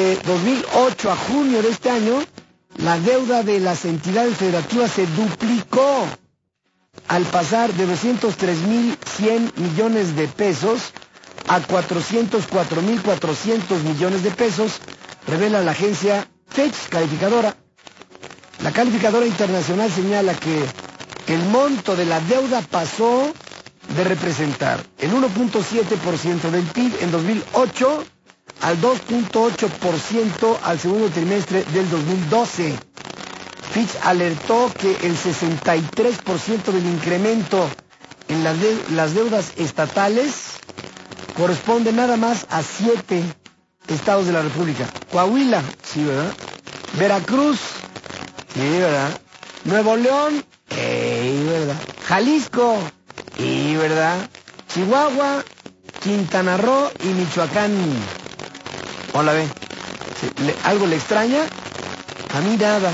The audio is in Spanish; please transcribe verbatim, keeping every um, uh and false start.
De dos mil ocho a junio de este año, la deuda de las entidades federativas se duplicó al pasar de doscientos tres mil cien millones de pesos a cuatrocientos cuatro mil cuatrocientos millones de pesos, revela la agencia Fitch calificadora. La calificadora internacional señala que el monto de la deuda pasó de representar el uno punto siete por ciento del P I B en dos mil ocho al dos punto ocho por ciento al segundo trimestre del dos mil doce. Fitch alertó que el sesenta y tres por ciento del incremento en las, de, las deudas estatales corresponde nada más a siete estados de la República. Coahuila, sí, ¿verdad? Veracruz, sí, ¿verdad? Nuevo León, sí, ¿verdad? Jalisco, sí, ¿verdad? Chihuahua, Quintana Roo y Michoacán. Hola, ve. ¿Algo le extraña? A mí nada.